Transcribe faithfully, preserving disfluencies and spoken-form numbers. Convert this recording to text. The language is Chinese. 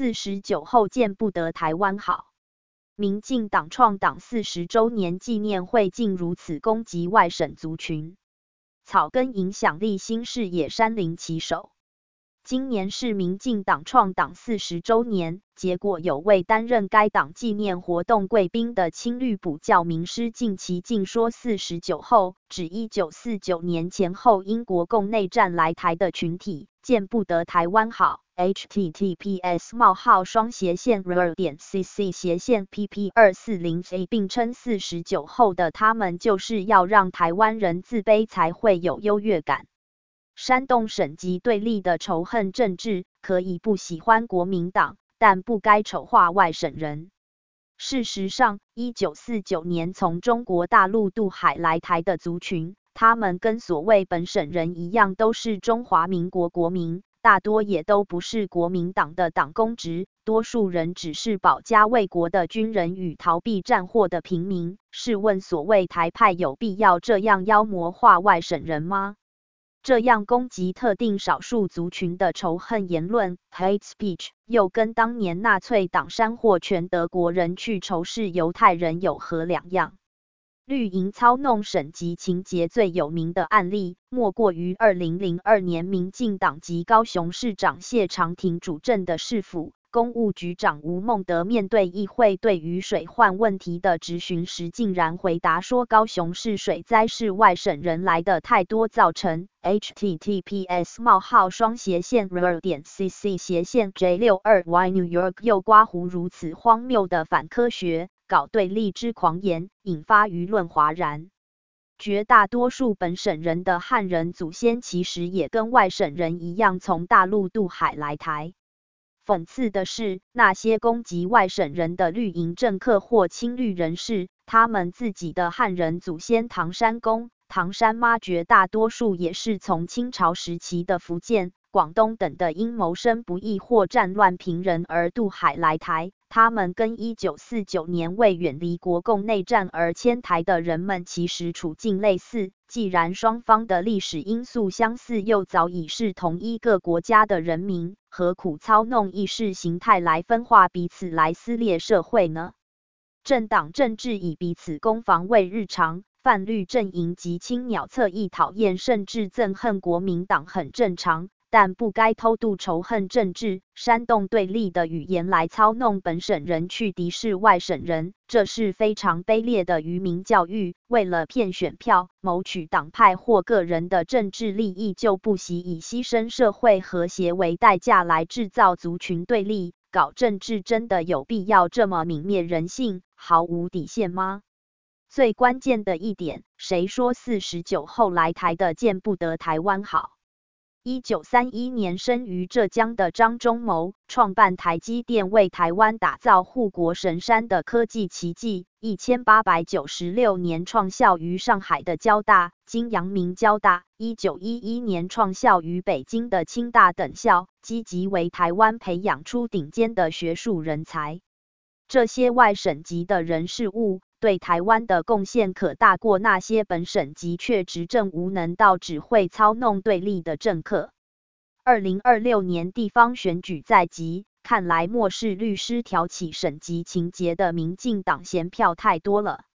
四十九后见不得台湾好。民进党创党四十周年纪念会竟如此攻击外省族群，草根影响力新视野山林旗手。今年是民进党创党四十周年，结果有位担任该党纪念活动贵宾的青绿补教名师近期竟说四十九后指一九四九年前后因国共内战来台的群体，见不得台湾好。H T T P S 冒号双斜线 R R 点 C C 斜线 P P 二四零 A 并称四十九后的他们就是要让台湾人自卑才会有优越感。煽动省级对立的仇恨政治，可以不喜欢国民党，但不该丑化外省人。事实上，一九四九年从中国大陆渡海来台的族群，他们跟所谓本省人一样，都是中华民国国民，大多也都不是国民党的党公职，多数人只是保家卫国的军人与逃避战祸的平民。试问所谓台派有必要这样妖魔化外省人吗？这样攻击特定少数族群的仇恨言论 hate speech 又跟当年纳粹党煽惑全德国人去仇视犹太人有何两样？绿营操弄省级情节最有名的案例，莫过于二零零二年民进党籍高雄市长谢长廷主政的市府公务局长吴孟德面对议会对于水患问题的质询时，竟然回答说高雄市水灾是外省人来的太多造成。H T T P S 冒号双斜线 R R 点 C C 斜线 J 六二 Y New York 又刮胡如此荒谬的反科学，搞对立之狂言，引发舆论哗然。绝大多数本省人的汉人祖先其实也跟外省人一样从大陆渡海来台。讽刺的是，那些攻击外省人的绿营政客或亲绿人士，他们自己的汉人祖先唐山公、唐山妈绝大多数也是从清朝时期的福建、广东等的因谋生不易或战乱平人而渡海来台。他们跟一九四九年为远离国共内战而迁台的人们其实处境类似，既然双方的历史因素相似，又早已是同一个国家的人民，何苦操弄意识形态来分化彼此，来撕裂社会呢？政党政治以彼此攻防为日常，泛绿阵营及青鸟侧翼讨厌甚至憎恨国民党很正常，但不该偷渡仇恨政治，煽动对立的语言来操弄本省人去敌视外省人，这是非常卑劣的愚民教育。为了骗选票，谋取党派或个人的政治利益，就不惜以牺牲社会和谐为代价来制造族群对立。搞政治真的有必要这么泯灭人性，毫无底线吗？最关键的一点，谁说四十九后来台的见不得台湾好？一九三一年生于浙江的张忠谋，创办台积电，为台湾打造护国神山的科技奇迹。一八九六年创校于上海的交大，今阳明交大。一九一一年创校于北京的清大等校，积极为台湾培养出顶尖的学术人才。这些外省籍的人事物，对台湾的贡献可大过那些本省籍却执政无能到只会操弄对立的政客。二零二六年地方选举在即，看来漠视律师挑起省籍情节的民进党嫌票太多了。